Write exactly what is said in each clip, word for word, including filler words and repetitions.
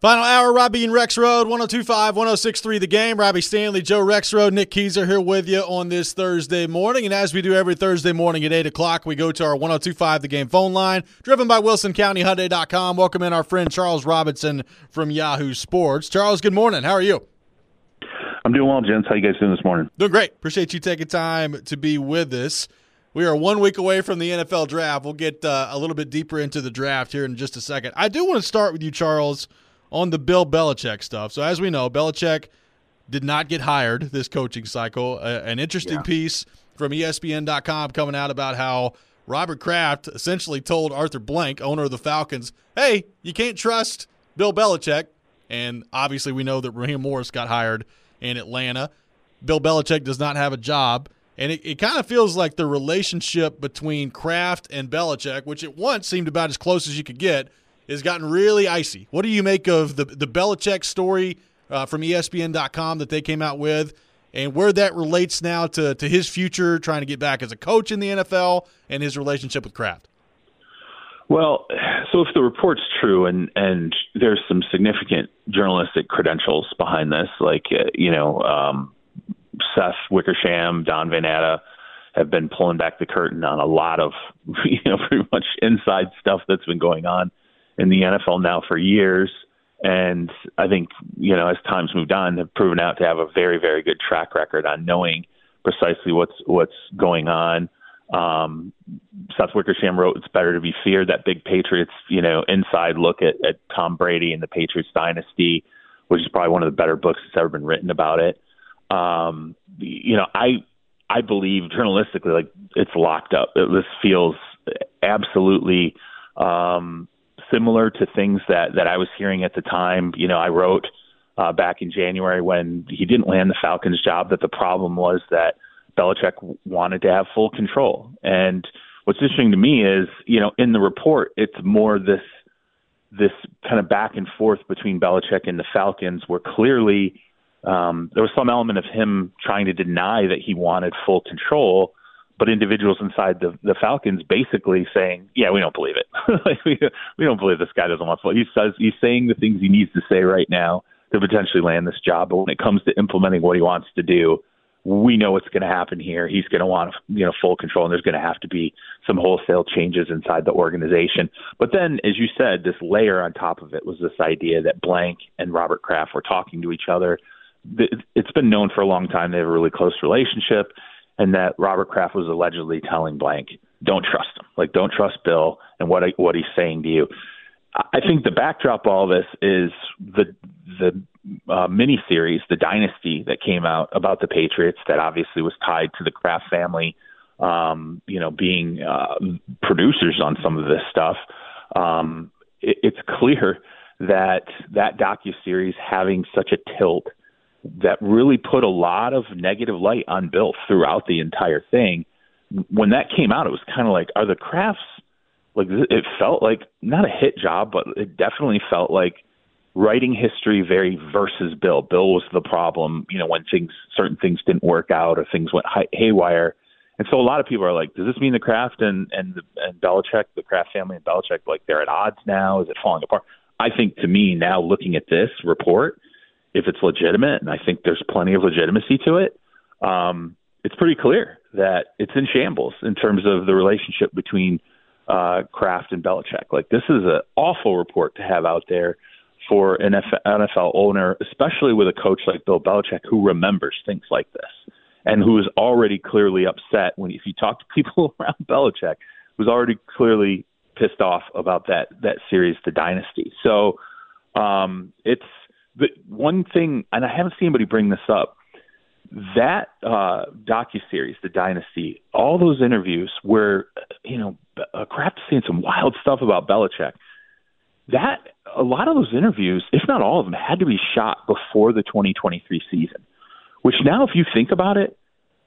Final hour, Robbie and Rexrode, one oh two point five, one oh six point three The Game. Robbie Stanley, Joe Rexrode, Nick Keyser here with you on this Thursday morning. And as we do every Thursday morning at eight o'clock, we go to our one oh two point five The Game phone line, driven by Wilson County Hyundai dot com. Welcome in our friend Charles Robinson from Yahoo Sports. Charles, good morning. How are you? I'm doing well, gents. How you guys doing this morning? Doing great. Appreciate you taking time to be with us. We are one week away from the N F L draft. We'll get uh, a little bit deeper into the draft here in just a second. I do want to start with you, Charles, on the Bill Belichick stuff. So as we know, Belichick did not get hired this coaching cycle. Uh, an interesting yeah. piece from E S P N dot com coming out about how Robert Kraft essentially told Arthur Blank, owner of the Falcons, hey, you can't trust Bill Belichick. And obviously we know that Raheem Morris got hired in Atlanta. Bill Belichick does not have a job. And it, it kind of feels like the relationship between Kraft and Belichick, which at once seemed about as close as you could get, has gotten really icy. What do you make of the the Belichick story uh, from E S P N dot com that they came out with, and where that relates now to, to his future, trying to get back as a coach in the N F L, and his relationship with Kraft? Well, so if the report's true, and, and there's some significant journalistic credentials behind this, like, uh, you know, um, Seth Wickersham, Don Van Natta have been pulling back the curtain on a lot of, you know, pretty much inside stuff that's been going on in the N F L now for years. And I think, you know, as time's moved on, have proven out to have a very, very good track record on knowing precisely what's what's going on. Um, Seth Wickersham wrote, "It's better to be feared," that big Patriots, you know, inside look at, at Tom Brady and the Patriots dynasty, which is probably one of the better books that's ever been written about it. Um, you know, I I believe journalistically, like, it's locked up. It, this feels absolutely um, similar to things that, that I was hearing at the time. You know, I wrote uh, back in January when he didn't land the Falcons job that the problem was that Belichick wanted to have full control. And what's interesting to me is, you know, in the report, it's more this this kind of back and forth between Belichick and the Falcons, where clearly um, there was some element of him trying to deny that he wanted full control, but individuals inside the, the Falcons basically saying, yeah, we don't believe it. like, we, we don't believe this guy doesn't want full. He says he's saying the things he needs to say right now to potentially land this job. But when it comes to implementing what he wants to do, we know what's going to happen here. He's going to want, you know, full control, and there's going to have to be some wholesale changes inside the organization. But then, as you said, this layer on top of it was this idea that Blank and Robert Kraft were talking to each other. It's been known for a long time they have a really close relationship, and that Robert Kraft was allegedly telling Blank, don't trust him. Like, don't trust Bill and what what he's saying to you. I think the backdrop of all this is the the uh, miniseries, The Dynasty, that came out about the Patriots that obviously was tied to the Kraft family, um, you know, being uh, producers on some of this stuff. Um, it, it's clear that that docuseries having such a tilt that really put a lot of negative light on Bill throughout the entire thing. When that came out, it was kind of like, are the Krafts, like, it felt like not a hit job, but it definitely felt like writing history very versus Bill. Bill was the problem, you know, when things, certain things didn't work out or things went hay- haywire. And so a lot of people are like, does this mean the Kraft and, and, the, and Belichick, the Kraft family and Belichick, like, they're at odds now? Is it falling apart? I think, to me now, looking at this report, if it's legitimate, and I think there's plenty of legitimacy to it, um, it's pretty clear that it's in shambles in terms of the relationship between uh, Kraft and Belichick. Like, this is an awful report to have out there for an N F L owner, especially with a coach like Bill Belichick, who remembers things like this and who is already clearly upset when, if you talk to people around Belichick, who's already clearly pissed off about that that series, The Dynasty. So um, it's the one thing, and I haven't seen anybody bring this up, that uh, docuseries, The Dynasty, all those interviews where, you know, uh, Kraft saying some wild stuff about Belichick, that a lot of those interviews, if not all of them, had to be shot before the twenty twenty-three season, which now, if you think about it,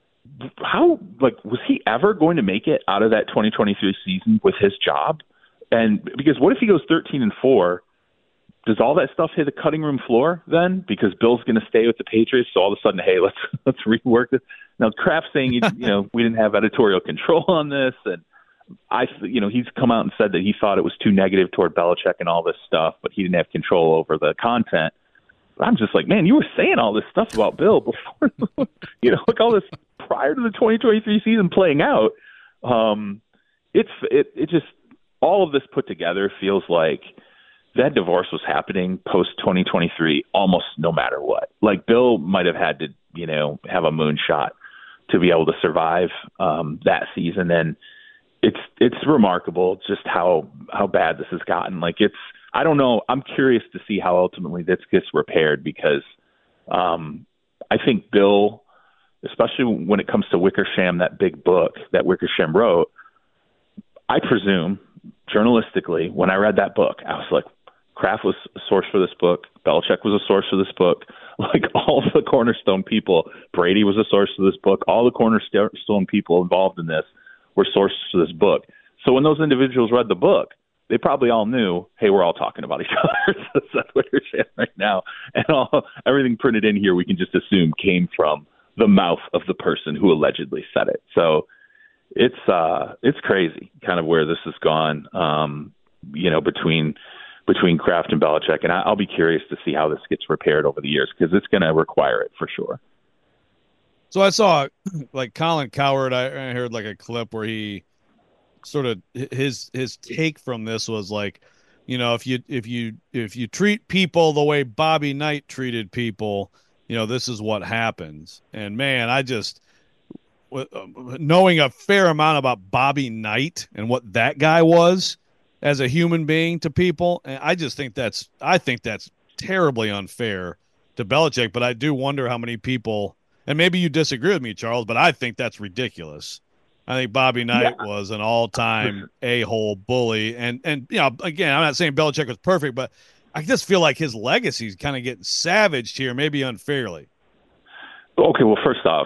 how, like, was he ever going to make it out of that twenty twenty-three season with his job? And because what if he goes thirteen and four? Does all that stuff hit the cutting room floor then? Because Bill's going to stay with the Patriots, so all of a sudden, hey, let's let's rework this. Now, Kraft saying, you know, we didn't have editorial control on this, and I, you know, he's come out and said that he thought it was too negative toward Belichick and all this stuff, but he didn't have control over the content. I'm just like, man, you were saying all this stuff about Bill before, you know, like all this prior to the twenty twenty-three season playing out. Um, it's it it just all of this put together feels like that divorce was happening post twenty twenty-three almost no matter what. Like Bill might have had to, you know, have a moonshot to be able to survive um, that season, and it's it's remarkable just how how bad this has gotten. Like it's. I don't know. I'm curious to see how ultimately this gets repaired because um, I think Bill, especially when it comes to Wickersham, that big book that Wickersham wrote, I presume journalistically, when I read that book, I was like, Kraft was a source for this book. Belichick was a source for this book. Like all the cornerstone people, Brady was a source for this book. All the cornerstone people involved in this were sources for this book. So when those individuals read the book, they probably all knew, hey, we're all talking about each other. So that's what we're saying right now. And all everything printed in here, we can just assume came from the mouth of the person who allegedly said it. So it's uh, it's crazy, kind of where this has gone. Um, you know, between between Kraft and Belichick, and I, I'll be curious to see how this gets repaired over the years because it's going to require it for sure. So I saw, like Colin Cowherd, I, I heard like a clip where he. Sort of his his take from this was like, you know, if you if you if you treat people the way Bobby Knight treated people, you know, this is what happens. And man, I just knowing a fair amount about Bobby Knight and what that guy was as a human being to people, and I just think that's I think that's terribly unfair to Belichick. But I do wonder how many people, and maybe you disagree with me, Charles, but I think that's ridiculous. I think Bobby Knight yeah. was an all-time a-hole bully. And, and you know, again, I'm not saying Belichick was perfect, but I just feel like his legacy is kind of getting savaged here, maybe unfairly. Okay, well, first off,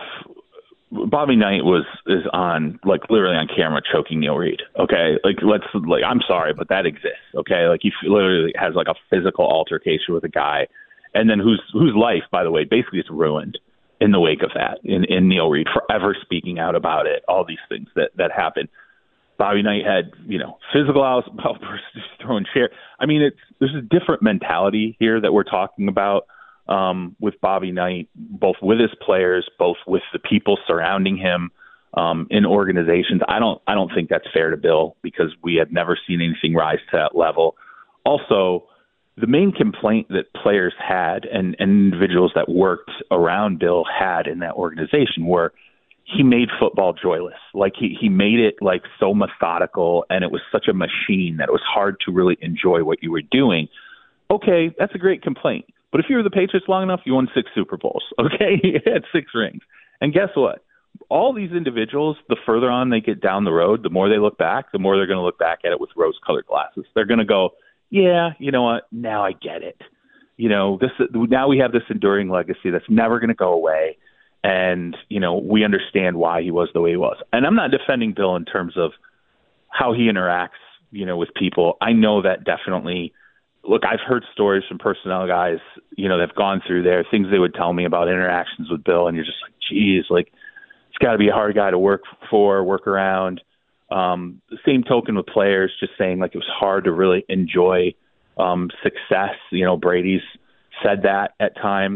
Bobby Knight was is on, like, literally on camera choking Neil Reed, okay? Like, let's, like, I'm sorry, but that exists, okay? Like, he literally has, like, a physical altercation with a guy, and then whose whose life, by the way, basically is ruined in the wake of that, in, in Neil Reed forever speaking out about it, all these things that, that happened. Bobby Knight had, you know, physical outbursts, throwing chair. I mean, it's there's a different mentality here that we're talking about um, with Bobby Knight, both with his players, both with the people surrounding him um, in organizations. I don't, I don't think that's fair to Bill because we have never seen anything rise to that level. Also, the main complaint that players had and, and individuals that worked around Bill had in that organization were he made football joyless. Like he, he made it like so methodical and it was such a machine that it was hard to really enjoy what you were doing. Okay, that's a great complaint. But if you were the Patriots long enough, you won six Super Bowls. Okay, you had six rings. And guess what? All these individuals, the further on they get down the road, the more they look back, the more they're going to look back at it with rose-colored glasses. They're going to go, yeah, you know what? Now I get it. You know, this now we have this enduring legacy that's never going to go away, and you know we understand why he was the way he was. And I'm not defending Bill in terms of how he interacts, you know, with people. I know that definitely. Look, I've heard stories from personnel guys, you know, that've gone through there, things they would tell me about interactions with Bill, and you're just like, geez, like it's got to be a hard guy to work for, work around. Um, the same token with players, just saying like it was hard to really enjoy um, success. You know, Brady's said that at times,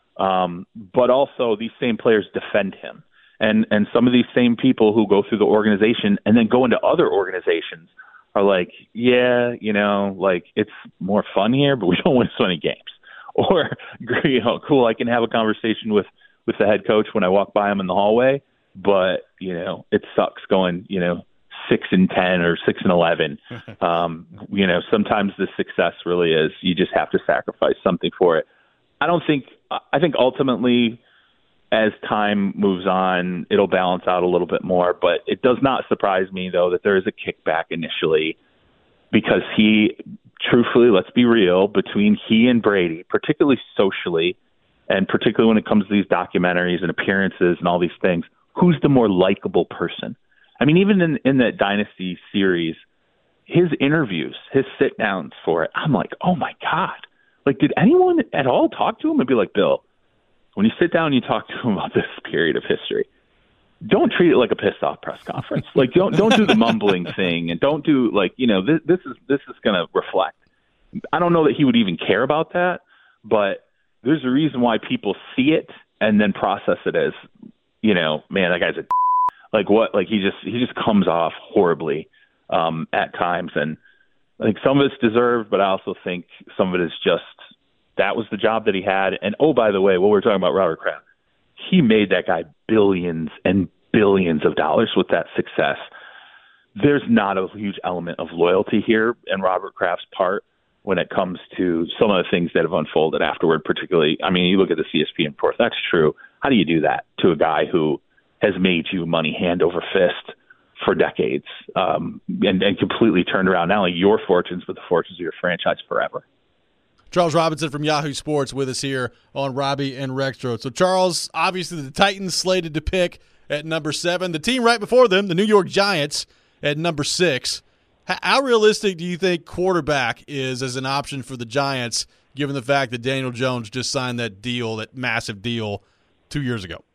um, but also these same players defend him, and and some of these same people who go through the organization and then go into other organizations are like, yeah, you know, like it's more fun here, but we don't win so many games. Or, you know, cool, I can have a conversation with with the head coach when I walk by him in the hallway, but you know, it sucks going, you know. six and ten or six and eleven. Um, you know, sometimes the success really is you just have to sacrifice something for it. I don't think, I think ultimately as time moves on, it'll balance out a little bit more, but it does not surprise me though that there is a kickback initially because he, truthfully, let's be real, between he and Brady, particularly socially, and particularly when it comes to these documentaries and appearances and all these things, who's the more likable person? I mean, even in, in that Dynasty series, his interviews, his sit-downs for it, I'm like, oh, my God. Like, did anyone at all talk to him and be like, Bill, when you sit down and you talk to him about this period of history, don't treat it like a pissed off press conference. Like don't don't do the mumbling thing, and don't do like you know this this is this is going to reflect. I don't know that he would even care about that, but there's a reason why people see it and then process it as, you know, man, that guy's a like what like he just he just comes off horribly um, at times, and I think some of it's deserved, but I also think some of it is just that was the job that he had. And oh, by the way, what we're talking about Robert Kraft, he made that guy billions and billions of dollars with that success. There's not a huge element of loyalty here in Robert Kraft's part when it comes to some of the things that have unfolded afterward, particularly, I mean, you look at the C S P N report, that's true. How do you do that to a guy who has made you money hand over fist for decades um, and, and completely turned around not only your fortunes, but the fortunes of your franchise forever? Charles Robinson from Yahoo Sports with us here on Robbie and Rextro. So, Charles, obviously the Titans slated to pick at number seven. The team right before them, the New York Giants, at number six. How realistic do you think quarterback is as an option for the Giants, given the fact that Daniel Jones just signed that deal, that massive deal, two years ago?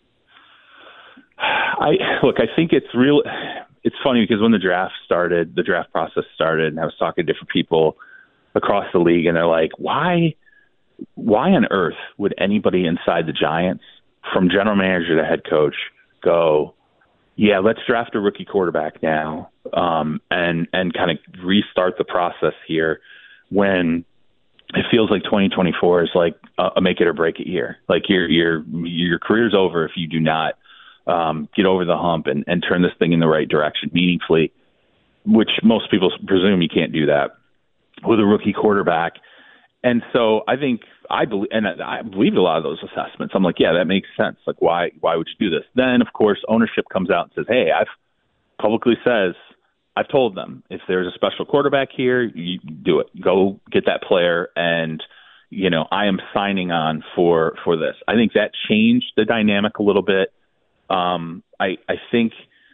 I look, I think it's real. It's funny because when the draft started, the draft process started, and I was talking to different people across the league, and they're like, why, why on earth would anybody inside the Giants, from general manager to head coach, go, yeah, let's draft a rookie quarterback now, um, and and kind of restart the process here when it feels like twenty twenty-four is like a, a make it or break it year. Like your your your career's over if you do not um, get over the hump and, and turn this thing in the right direction meaningfully, which most people presume you can't do that with a rookie quarterback. And so I think I believe, and I believe a lot of those assessments. I'm like, yeah, that makes sense. Like, why, why would you do this? Then, of course, ownership comes out and says, hey, I've publicly says, I've told them if there's a special quarterback here, you do it. Go get that player, and you know I am signing on for for this. I think that changed the dynamic a little bit. Um, I I think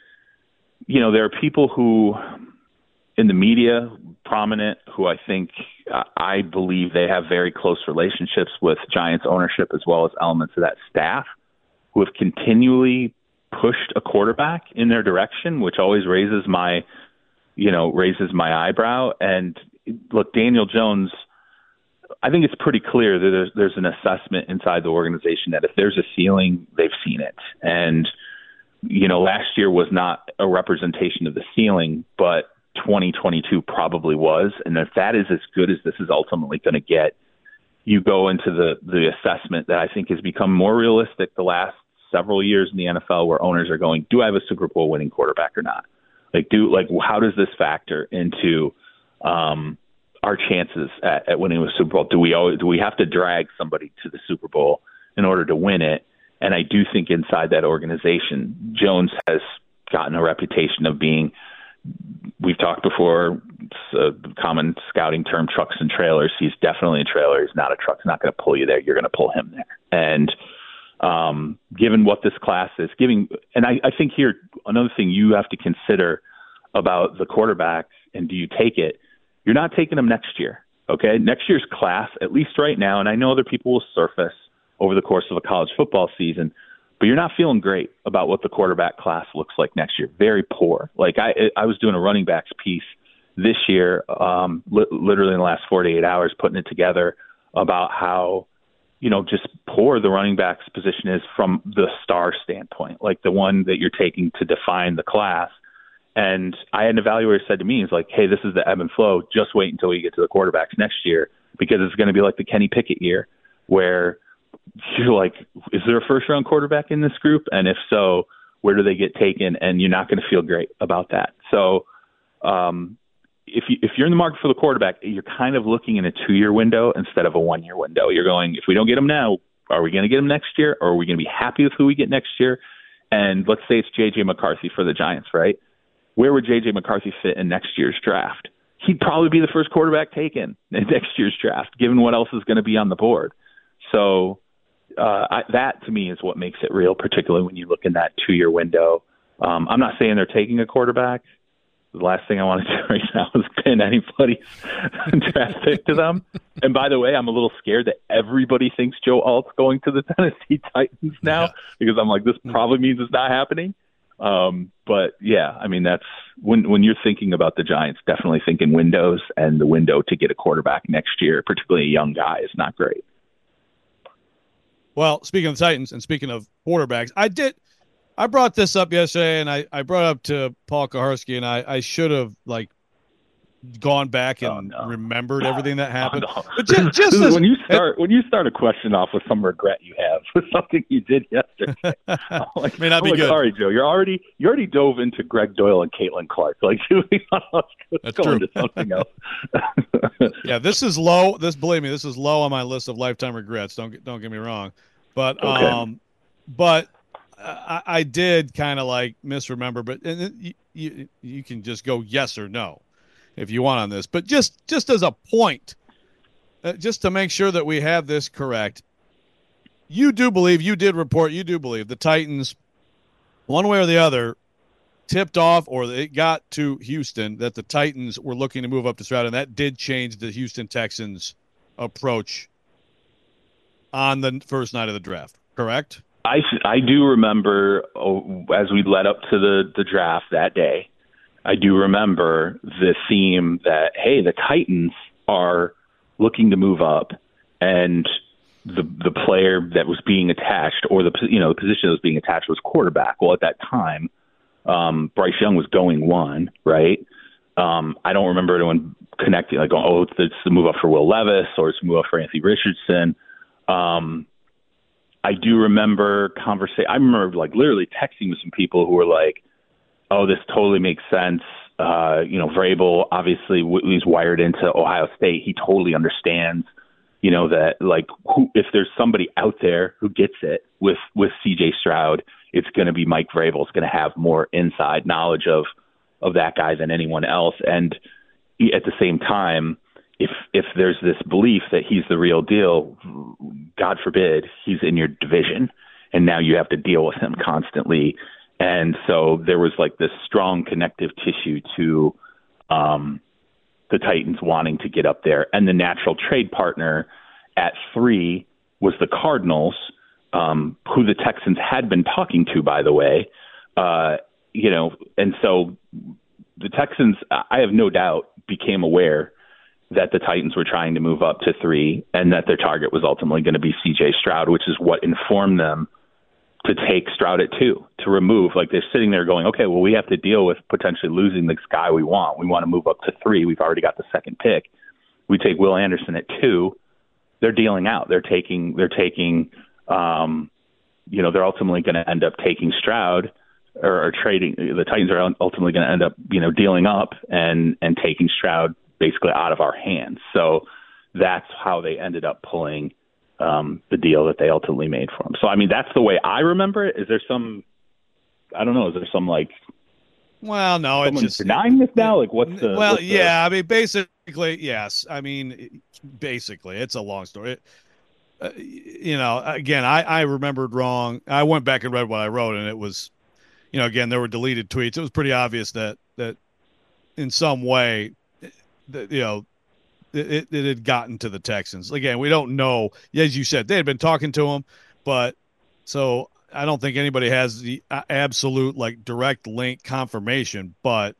you know there are people who in the media, prominent, who I think uh, I believe they have very close relationships with Giants ownership as well as elements of that staff, who have continually pushed a quarterback in their direction, which always raises my, you know, raises my eyebrow. And look, Daniel Jones, I think it's pretty clear that there's, there's an assessment inside the organization that if there's a ceiling, they've seen it. And, you know, last year was not a representation of the ceiling, but twenty twenty-two probably was. And if that is as good as this is ultimately going to get, you go into the, the assessment that I think has become more realistic the last several years in the N F L, where owners are going, do I have a Super Bowl winning quarterback or not? Like, do like, how does this factor into um, our chances at, at winning a Super Bowl? Do we always, do we have to drag somebody to the Super Bowl in order to win it? And I do think inside that organization, Jones has gotten a reputation of being, we've talked before, it's a common scouting term, trucks and trailers. He's definitely a trailer. He's not a truck. He's not going to pull you there. You're going to pull him there. And um, given what this class is giving, and I, I think here, another thing you have to consider about the quarterbacks, and do you take it? You're not taking them next year. Okay. Next year's class, at least right now, and I know other people will surface over the course of a college football season, but you're not feeling great about what the quarterback class looks like next year. Very poor. Like I, I was doing a running backs piece this year, um, li- literally in the last forty-eight hours, putting it together about how, you know, just poor the running backs position is from the star standpoint, like the one that you're taking to define the class. And I had an evaluator said to me, he's like, hey, this is the ebb and flow. Just wait until we get to the quarterbacks next year, because it's going to be like the Kenny Pickett year, where you're like, is there a first round quarterback in this group? And if so, where do they get taken? And you're not going to feel great about that. So um, if you, if you're in the market for the quarterback, you're kind of looking in a two year window instead of a one year window. You're going, if we don't get him now, are we going to get him next year? Or are we going to be happy with who we get next year? And let's say it's J J McCarthy for the Giants, right? Where would J J McCarthy fit in next year's draft? He'd probably be the first quarterback taken in next year's draft, given what else is going to be on the board. So, Uh, I, that to me is what makes it real, particularly when you look in that two-year window. Um, I'm not saying they're taking a quarterback, The last thing I want to do right now is pin anybody's draft pick to them. And by the way, I'm a little scared that everybody thinks Joe Alt's going to the Tennessee Titans now yeah. because I'm like, this probably means it's not happening. Um, but yeah, I mean, that's when when you're thinking about the Giants, definitely thinking windows, and the window to get a quarterback next year, particularly a young guy, is not great. Well, speaking of the Titans and speaking of quarterbacks, I did. I brought this up yesterday, and I, I brought up to Paul Kaharski, and I, I should have like gone back and oh, no. remembered everything that happened. Oh, no. But just, just as, when you start when you start a question off with some regret you have for something you did yesterday, like, may not be like, good. Sorry, Joe, you're already you already dove into Greg Doyle and Caitlin Clark. Like, let's go into something else. Yeah, this is low. This believe me, this is low on my list of lifetime regrets. Don't get, don't get me wrong, but okay. um, but. I, I did kind of like misremember, but and it, you, you you can just go yes or no if you want on this. But just just as a point, uh, just to make sure that we have this correct, you do believe, you did report, you do believe the Titans, one way or the other, tipped off or it got to Houston that the Titans were looking to move up to Stroud, and that did change the Houston Texans' approach on the first night of the draft, correct? I, I do remember oh, as we led up to the, the draft that day, I do remember the theme that, hey, the Titans are looking to move up, and the the player that was being attached, or the you know the position that was being attached, was quarterback. Well, at that time, um, Bryce Young was going one, right? Um, I don't remember anyone connecting, like, oh, it's, it's the move up for Will Levis, or it's the move up for Anthony Richardson. Um, I do remember conversation. I remember like literally texting with some people who were like, "Oh, this totally makes sense." Uh, you know, Vrabel obviously he's wired into Ohio State. He totally understands, you know, that like who, if there's somebody out there who gets it with with C J Stroud, it's going to be Mike Vrabel. It's going to have more inside knowledge of of that guy than anyone else. And he, at the same time, If if there's this belief that he's the real deal, God forbid, he's in your division, and now you have to deal with him constantly. And so there was like this strong connective tissue to um, the Titans wanting to get up there. And the natural trade partner at three was the Cardinals, um, who the Texans had been talking to, by the way. Uh, you know, and so the Texans, I have no doubt, became aware that the Titans were trying to move up to three, and that their target was ultimately going to be C J Stroud, which is what informed them to take Stroud at two, to remove. Like, they're sitting there going, okay, well, we have to deal with potentially losing this guy we want. We want to move up to three. We've already got the second pick. We take Will Anderson at two. They're dealing out. They're taking, they're taking, um, you know, they're ultimately going to end up taking Stroud or, or trading. The Titans are ultimately going to end up, you know, dealing up and, and taking Stroud basically out of our hands. So that's how they ended up pulling um, the deal that they ultimately made for him. So, I mean, that's the way I remember it. Is there some, I don't know, is there some like, well, no, it's just denying this now? Like, what's the, well, what's yeah, the... I mean, basically, yes. I mean, basically, it's a long story. It, uh, you know, again, I, I remembered wrong. I went back and read what I wrote, and it was, you know, again, there were deleted tweets. It was pretty obvious that, that in some way, that, you know, it, it had gotten to the Texans. Again, we don't know. As you said, they had been talking to him, but so I don't think anybody has the absolute, like, direct link confirmation, but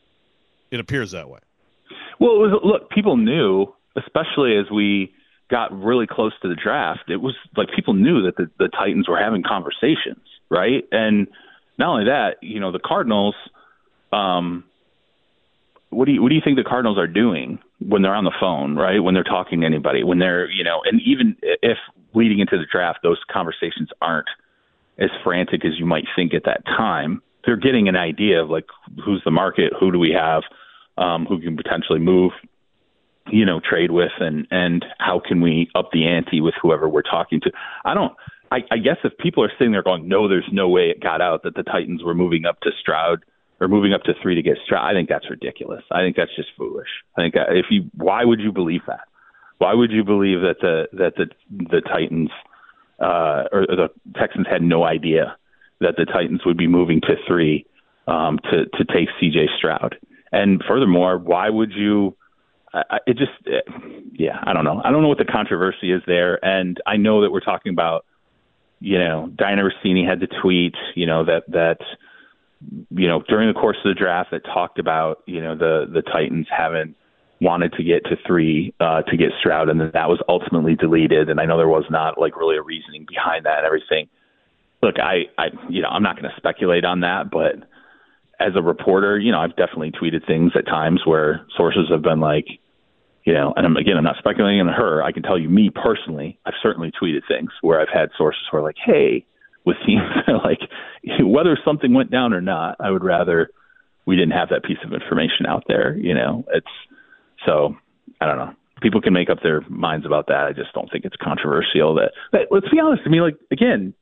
it appears that way. Well, it was, look, people knew, especially as we got really close to the draft, it was like people knew that the, the Titans were having conversations, right? And not only that, you know, the Cardinals, um, What do you what do you think the Cardinals are doing when they're on the phone, right? When they're talking to anybody, when they're, you know, and even if leading into the draft, those conversations aren't as frantic as you might think at that time. They're getting an idea of like, who's the market, who do we have, um, who can potentially move, you know, trade with, and, and how can we up the ante with whoever we're talking to. I don't, I, I guess if people are sitting there going, no, there's no way it got out that the Titans were moving up to Stroud, or moving up to three to get Stroud, I think that's ridiculous. I think that's just foolish. I think if you, why would you believe that? Why would you believe that the that the the Titans uh, or the Texans had no idea that the Titans would be moving to three um, to to take C J Stroud? And furthermore, why would you? I, it just, it, yeah, I don't know. I don't know what the controversy is there. And I know that we're talking about, you know, Diana Rossini had the tweet, you know, that that. you know, during the course of the draft that talked about, you know, the, the Titans having wanted to get to three uh, to get Stroud, and then that was ultimately deleted. And I know there was not like really a reasoning behind that and everything. Look, I, I you know, I'm not going to speculate on that, but as a reporter, you know, I've definitely tweeted things at times where sources have been like, you know, and I'm, again, I'm not speculating on her. I can tell you, me personally, I've certainly tweeted things where I've had sources who are like, hey, with teams like whether something went down or not, I would rather we didn't have that piece of information out there. You know, it's so I don't know. People can make up their minds about that. I just don't think it's controversial. That, but let's be honest. I mean, like again,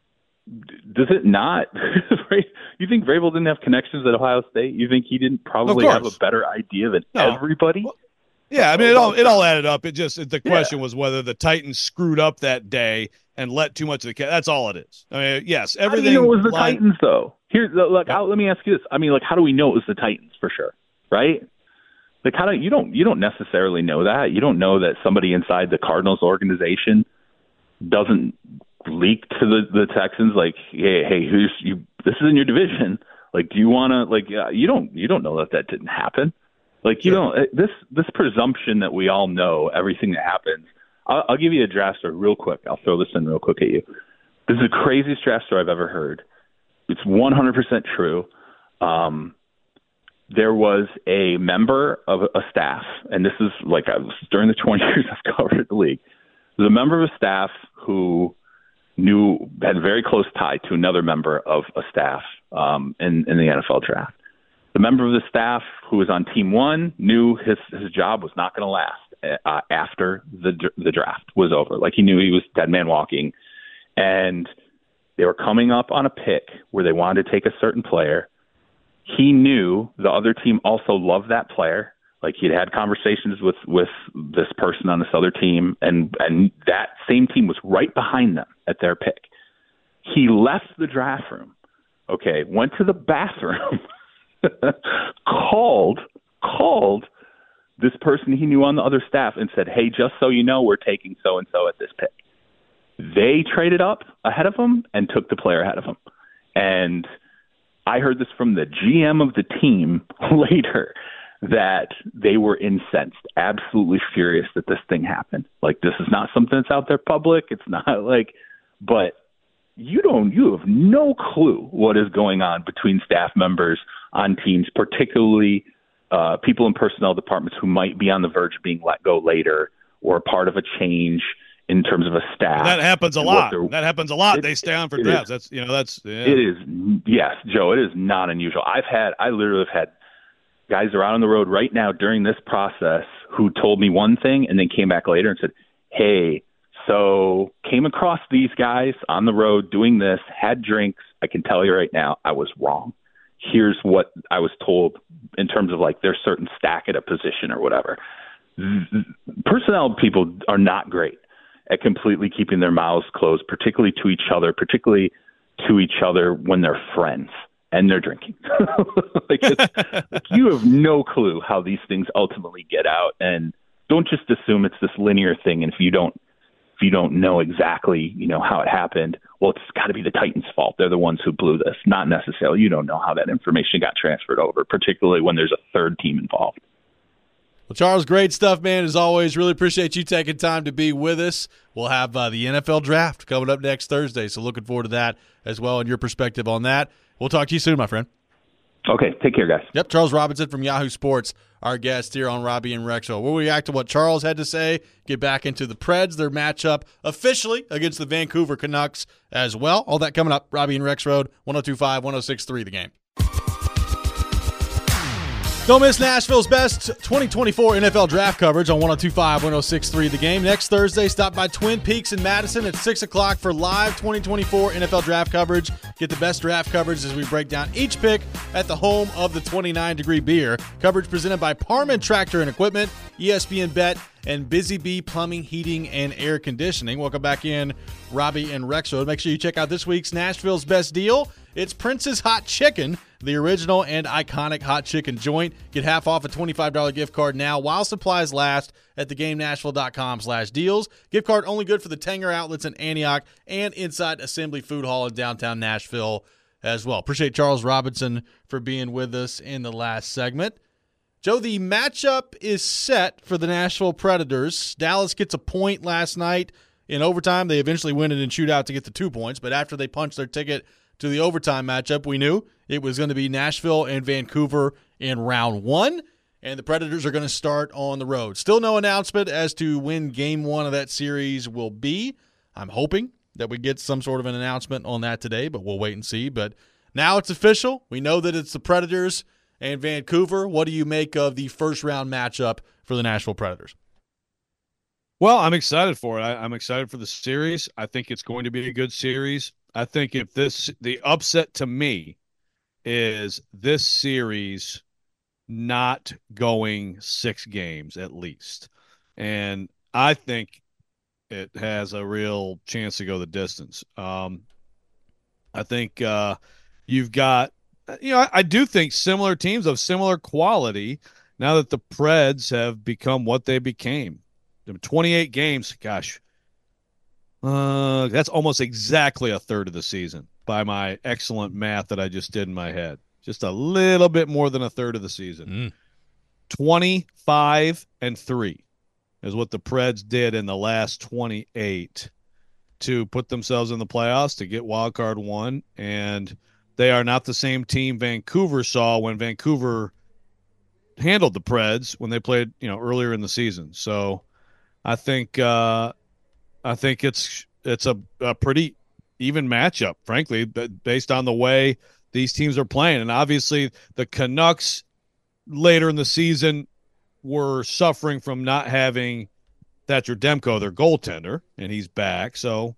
does it not? You think Vrabel didn't have connections at Ohio State? You think he didn't probably have a better idea than no. everybody? Well, yeah, I mean, it all it all added up. It just the question yeah. was whether the Titans screwed up that day and let too much of the cat. That's all it is. I mean, yes, everything. How do you know it was the lined- Titans, though? Here, look. How, let me ask you this. I mean, like, how do we know it was the Titans for sure? Right? Like, how do you don't you don't necessarily know that. You don't know that somebody inside the Cardinals organization doesn't leak to the, the Texans like, hey, hey, who's you? This is in your division. Like, do you want to like? Uh, you don't you don't know that that didn't happen. Like, you know, this this presumption that we all know everything that happens. I'll, I'll give you a draft story real quick. I'll throw this in real quick at you. This is the craziest draft story I've ever heard. It's one hundred percent true. Um, there was a member of a staff, and this is like I was, during the twenty years I've covered the league. There's a member of a staff who knew had a very close tie to another member of a staff um, in, in the N F L draft. The member of the staff who was on team one knew his, his job was not going to last uh, after the the draft was over. Like he knew he was dead man walking, and they were coming up on a pick where they wanted to take a certain player. He knew the other team also loved that player. Like he'd had conversations with, with this person on this other team, and, and that same team was right behind them at their pick. He left the draft room, okay, went to the bathroom, called called this person he knew on the other staff and said, hey, just so you know, we're taking so-and-so at this pick. They traded up ahead of him and took the player ahead of him. And I heard this from the G M of the team later, that they were incensed, absolutely furious that this thing happened. Like, this is not something that's out there public. It's not like, but you don't, you have no clue what is going on between staff members on teams, particularly uh, people in personnel departments who might be on the verge of being let go later or part of a change in terms of a staff. That happens a lot. That happens a lot. It, they stay on for drafts. That's, you know, that's, yeah. It is. Yes, Joe, it is not unusual. I've had, I literally have had guys that are out on the road right now during this process who told me one thing and then came back later and said, hey, so came across these guys on the road doing this, had drinks. I can tell you right now, I was wrong. Here's what I was told in terms of like there's certain stack at a position or whatever. Personnel people are not great at completely keeping their mouths closed, particularly to each other, particularly to each other when they're friends and they're drinking. like, it's, like you have no clue how these things ultimately get out, and don't just assume it's this linear thing. And if you don't, if you don't know exactly, you know, how it happened, well, it's got to be the Titans' fault. They're the ones who blew this. Not necessarily. You don't know how that information got transferred over, particularly when there's a third team involved. Well, Charles, great stuff, man. As always, really appreciate you taking time to be with us. We'll have uh, the N F L draft coming up next Thursday, so looking forward to that as well and your perspective on that. We'll talk to you soon, my friend. Okay, take care, guys. Yep, Charles Robinson from Yahoo Sports, our guest here on Robbie and Rexo. We'll react to what Charles had to say, get back into the Preds, their matchup officially against the Vancouver Canucks as well. All that coming up. Robbie and Rex Road, one oh two point five, one oh six point three The Game. Don't miss Nashville's best twenty twenty-four N F L draft coverage on one oh two point five, one oh six point three The Game. Next Thursday, stop by Twin Peaks in Madison at six o'clock for live twenty twenty-four N F L draft coverage. Get the best draft coverage as we break down each pick at the home of the twenty-nine degree beer. Coverage presented by Parman Tractor and Equipment, E S P N Bet, and Busy Bee Plumbing, Heating, and Air Conditioning. Welcome back in, Robbie and Rexo. Make sure you check out this week's Nashville's Best Deal. It's Prince's Hot Chicken. the original and iconic hot chicken joint. Get half off a twenty-five dollars gift card now while supplies last at theGameNashville.com slash deals. Gift card only good for the Tanger outlets in Antioch and inside Assembly Food Hall in downtown Nashville as well. Appreciate Charles Robinson for being with us in the last segment. Joe, the matchup is set for the Nashville Predators. Dallas gets a point last night in overtime. They eventually win it in shootout to get the two points, but after they punched their ticket to the overtime matchup, we knew it was going to be Nashville and Vancouver in round one, and the Predators are going to start on the road. Still no announcement as to when game one of that series will be. I'm hoping that we get some sort of an announcement on that today, but we'll wait and see. But now it's official. We know that it's the Predators and Vancouver. What do you make of the first round matchup for the Nashville Predators? Well, I'm excited for it. I, I'm excited for the series. I think it's going to be a good series. I think if this, the upset to me is this series not going six games at least. And I think it has a real chance to go the distance. Um, I think uh, you've got, you know, I, I do think similar teams of similar quality now that the Preds have become what they became. twenty-eight games, gosh, uh, that's almost exactly a third of the season by my excellent math that I just did in my head. Just a little bit more than a third of the season. Mm. twenty-five and three is what the Preds did in the last twenty-eight to put themselves in the playoffs, to get wild card one, and they are not the same team Vancouver saw when Vancouver handled the Preds when they played, you know, earlier in the season. So I think uh, I think it's it's a, a pretty even matchup, frankly, based on the way these teams are playing. And obviously the Canucks later in the season were suffering from not having Thatcher Demko, their goaltender, and he's back. So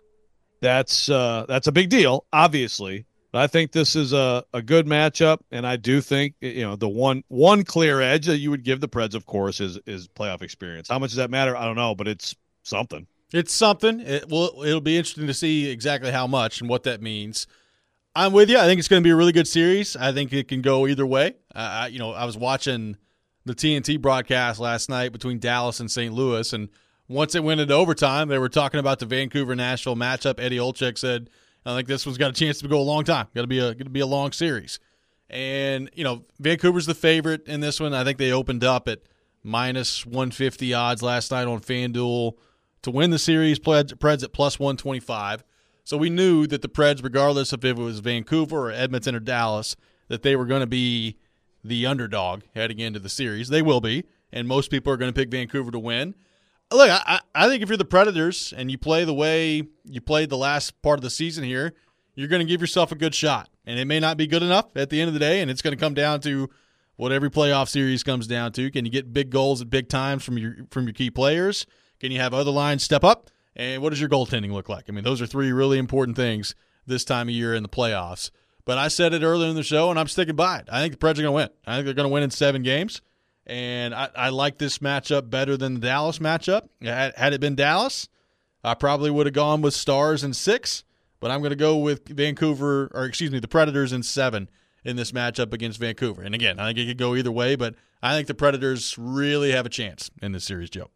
that's uh, that's a big deal, obviously. But I think this is a, a good matchup, and I do think, you know, the one one clear edge that you would give the Preds, of course, is is playoff experience. How much does that matter? I don't know, but it's something. It's something. It will. It'll be interesting to see exactly how much and what that means. I'm with you. I think it's going to be a really good series. I think it can go either way. Uh, I, you know, I was watching the T N T broadcast last night between Dallas and Saint Louis, and once it went into overtime, they were talking about the Vancouver-Nashville matchup. Eddie Olczyk said, I think this one's got a chance to go a long time. Got to be a going to be a long series. And, you know, Vancouver's the favorite in this one. I think they opened up at minus one fifty odds last night on FanDuel to win the series. Preds at plus one twenty-five. So we knew that the Preds, regardless of if it was Vancouver or Edmonton or Dallas, that they were going to be the underdog heading into the series. They will be, and most people are going to pick Vancouver to win. Look, I, I think if you're the Predators and you play the way you played the last part of the season here, you're going to give yourself a good shot. And it may not be good enough at the end of the day, and it's going to come down to what every playoff series comes down to. Can you get big goals at big times from your from your key players? Can you have other lines step up? And what does your goaltending look like? I mean, those are three really important things this time of year in the playoffs. But I said it earlier in the show, and I'm sticking by it. I think the Preds are going to win. I think they're going to win in seven games. And I, I like this matchup better than the Dallas matchup. Had, had it been Dallas, I probably would have gone with Stars in six, but I'm going to go with Vancouver, or excuse me, the Predators in seven in this matchup against Vancouver. And again, I think it could go either way, but I think the Predators really have a chance in this series, Joe.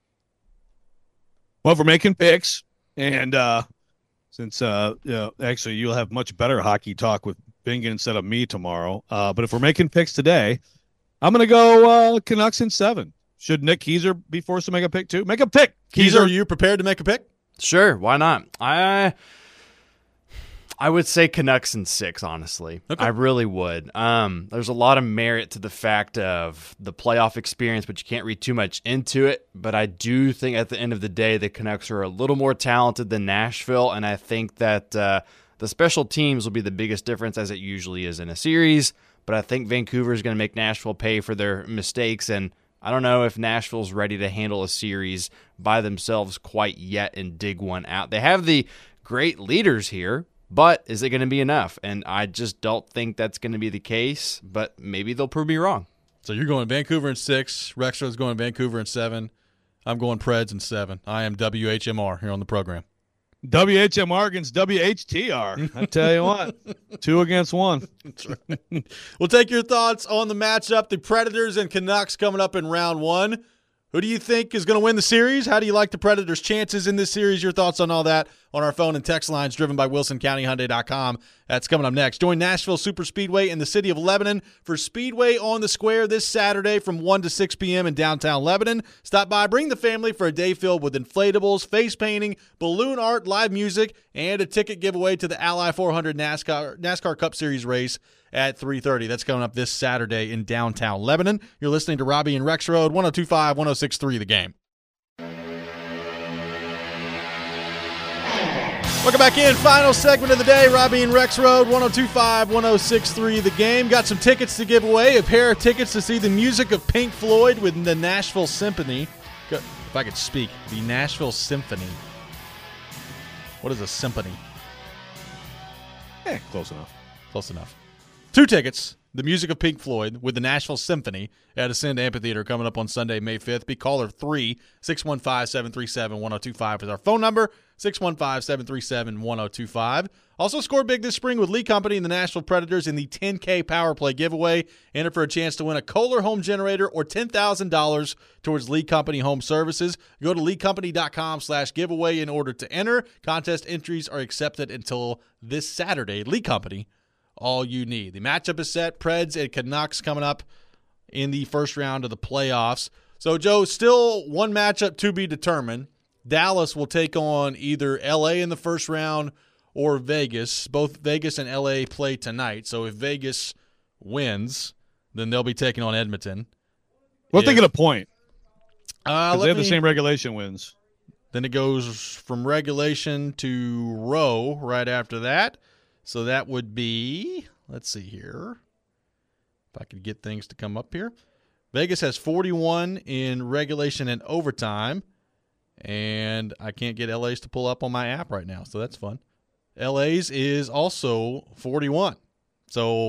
Well, if we're making picks, and uh, since uh, you know, actually you'll have much better hockey talk with Bingen instead of me tomorrow, uh, but if we're making picks today, I'm going to go uh, Canucks in seven. Should Nick Keyser be forced to make a pick too? Make a pick. Keyser, are you prepared to make a pick? Sure, why not? I I would say Canucks in six, honestly. Okay. I really would. Um, there's a lot of merit to the fact of the playoff experience, but you can't read too much into it. But I do think at the end of the day, the Canucks are a little more talented than Nashville, and I think that uh, the special teams will be the biggest difference, as it usually is in a series. But I think Vancouver is going to make Nashville pay for their mistakes, and I don't know if Nashville's ready to handle a series by themselves quite yet and dig one out. They have the great leaders here, but is it going to be enough? And I just don't think that's going to be the case, but maybe they'll prove me wrong. So you're going Vancouver in six. Rexro's going Vancouver in seven. I'm going Preds in seven. I am W H M R here on the program. W H M R against W H T R. I tell you what, two against one. That's right. We'll take your thoughts on the matchup, the Predators and Canucks coming up in round one. Who do you think is going to win the series? How do you like the Predators' chances in this series? Your thoughts on all that on our phone and text lines driven by Wilson County Hyundai dot com. That's coming up next. Join Nashville Super Speedway in the city of Lebanon for Speedway on the Square this Saturday from one to six p.m. in downtown Lebanon. Stop by, bring the family for a day filled with inflatables, face painting, balloon art, live music, and a ticket giveaway to the Ally four hundred NASCAR, NASCAR Cup Series race at three thirty. That's coming up this Saturday in downtown Lebanon. You're listening to Robbie and Rex Road, one oh two point five, one oh six point three The Game. Welcome back in. Final segment of the day. Robbie and Rex Road, one oh two point five, one oh six point three The Game. Got some tickets to give away. A pair of tickets to see the music of Pink Floyd with the Nashville Symphony. If I could speak, the Nashville Symphony. What is a symphony? Eh, close enough. Close enough. Two tickets. The music of Pink Floyd with the Nashville Symphony at Ascend Amphitheater coming up on Sunday, May fifth. Be caller three, six one five, seven three seven, one oh two five is our phone number, six one five, seven three seven, one oh two five. Also score big this spring with Lee Company and the Nashville Predators in the ten K Power Play giveaway. Enter for a chance to win a Kohler home generator or ten thousand dollars towards Lee Company Home Services. Go to lee company dot com slash giveaway in order to enter. Contest entries are accepted until this Saturday. Lee Company, all you need. The matchup is set. Preds and Canucks coming up in the first round of the playoffs. So, Joe, still one matchup to be determined. Dallas will take on either L A in the first round or Vegas. Both Vegas and L A play tonight. So if Vegas wins, then they'll be taking on Edmonton. What if they get a point? Uh, they have me, the same regulation wins. Then it goes from regulation to row right after that. So that would be, let's see here, if I could get things to come up here. Vegas has forty-one in regulation and overtime, and I can't get L A's to pull up on my app right now, so that's fun. L A's is also forty-one. So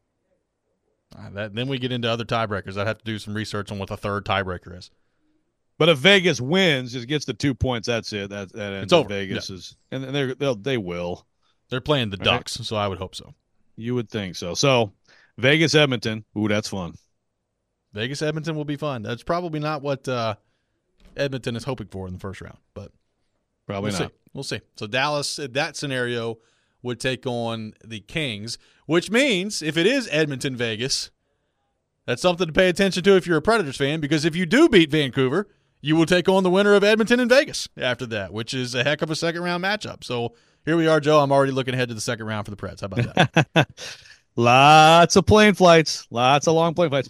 uh, that, then we get into other tiebreakers. I'd have to do some research on what the third tiebreaker is. But if Vegas wins, just gets the two points, that's it. That, that ends it's over. Vegas yeah. is, and they're, they'll, they will. They're playing the Right. Ducks, so I would hope so. You would think so. So, Vegas, Edmonton. Ooh, that's fun. Vegas, Edmonton will be fun. That's probably not what uh, Edmonton is hoping for in the first round, but Probably we'll not. see. We'll see. So Dallas, in that scenario, would take on the Kings, which means if it is Edmonton, Vegas, that's something to pay attention to if you're a Predators fan, because if you do beat Vancouver, you will take on the winner of Edmonton and Vegas after that, which is a heck of a second-round matchup. So here we are, Joe. I'm already looking ahead to the second round for the Preds. How about that? Lots of plane flights. Lots of long plane flights.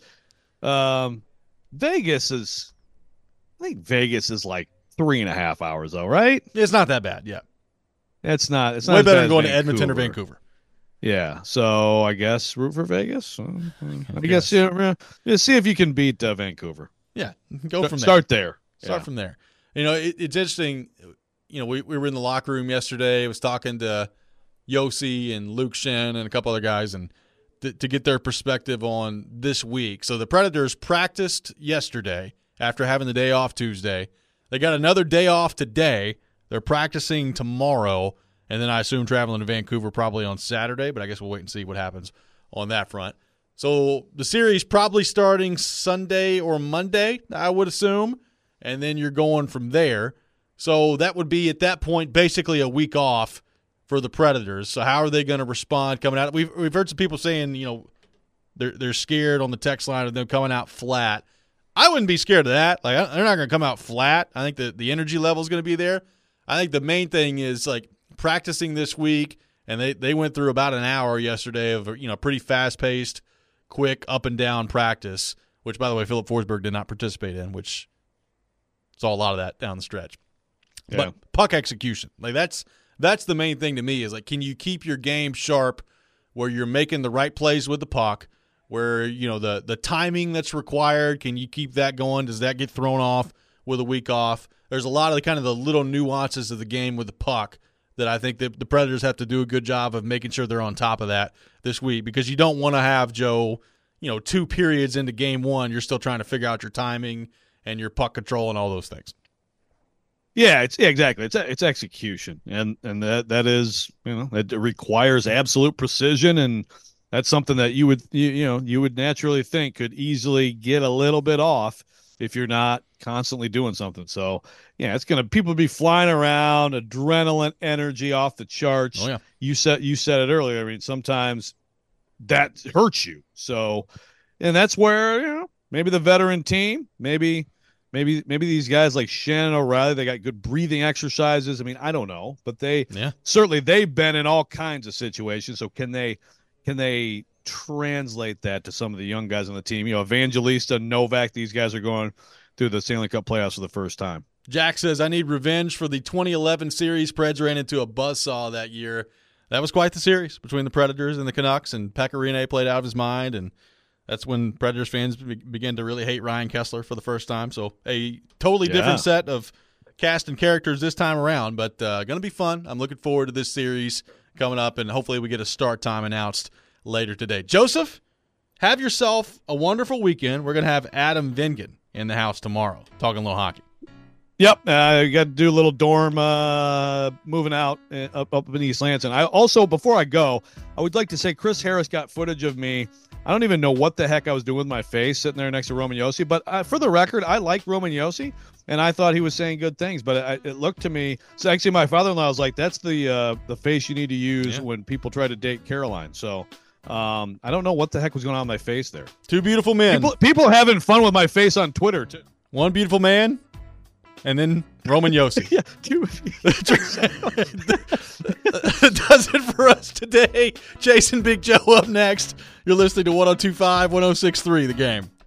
Um, Vegas is, I think Vegas is like three and a half hours, though, right? It's not that bad, yeah. It's not. It's not Way as better bad than as going to Vancouver. Edmonton or Vancouver. Yeah. So I guess root for Vegas. Uh, I guess. guess yeah, yeah, see if you can beat uh, Vancouver. Yeah, go from there. Start there. Start Yeah. from there. You know, it, it's interesting. You know, we, we were in the locker room yesterday. I was talking to Yossi and Luke Shen and a couple other guys, and th- to get their perspective on this week. So the Predators practiced yesterday after having the day off Tuesday. They got another day off today. They're practicing tomorrow, and then I assume traveling to Vancouver probably on Saturday, but I guess we'll wait and see what happens on that front. So the series probably starting Sunday or Monday, I would assume, and then you're going from there. So that would be, at that point, basically a week off for the Predators. So how are they going to respond coming out? We've we've heard some people saying, you know, they're they're scared on the text line of them coming out flat. I wouldn't be scared of that. Like, they're not going to come out flat. I think the, the energy level is going to be there. I think the main thing is, like, practicing this week, and they, they went through about an hour yesterday of, you know, pretty fast-paced, quick up-and-down practice, which, by the way, Philip Forsberg did not participate in, which saw a lot of that down the stretch. Yeah. But puck execution, like that's that's the main thing to me, is like, can you keep your game sharp where you're making the right plays with the puck, where, you know, the the timing that's required, can you keep that going? Does that get thrown off with a week off? There's a lot of the kind of the little nuances of the game with the puck that I think that the Predators have to do a good job of making sure they're on top of that this week, because you don't want to have, Joe, you know, two periods into game one, you're still trying to figure out your timing and your puck control and all those things. Yeah, it's yeah, exactly. It's it's execution, and and that that is you know it requires absolute precision, and that's something that you would you, you know you would naturally think could easily get a little bit off if you're not constantly doing something. So yeah, it's gonna people be flying around, adrenaline, energy off the charts. Oh yeah, you said you said it earlier. I mean, sometimes that hurts you. So, and that's where you know maybe the veteran team, maybe. Maybe maybe these guys like Shannon O'Reilly, they got good breathing exercises. I mean, I don't know, but they yeah. certainly they've been in all kinds of situations. So can they can they translate that to some of the young guys on the team? You know, Evangelista, Novak, these guys are going through the Stanley Cup playoffs for the first time. Jack says, I need revenge for the twenty eleven series. Preds ran into a buzzsaw that year. That was quite the series between the Predators and the Canucks, and Pekka Rinne played out of his mind, and that's when Predators fans be- began to really hate Ryan Kessler for the first time. So a totally Yeah. different set of cast and characters this time around, but uh, going to be fun. I'm looking forward to this series coming up, and hopefully we get a start time announced later today. Joseph, have yourself a wonderful weekend. We're going to have Adam Vingan in the house tomorrow talking a little hockey. Yep, I uh, got to do a little dorm uh, moving out uh, up, up in East Lansing. I also, before I go, I would like to say Chris Harris got footage of me. I don't even know what the heck I was doing with my face sitting there next to Roman Josi, but uh, for the record, I like Roman Josi, and I thought he was saying good things, but it, it looked to me, so actually my father-in-law was like, that's the uh, the face you need to use Yeah. when people try to date Caroline. So um, I don't know what the heck was going on with my face there. Two beautiful men. People, people having fun with my face on Twitter, too. One beautiful man, and then Roman Josi. Yeah, two. Does it for us today. Jason Big Joe up next. You're listening to one oh two point five, one oh six point three The Game.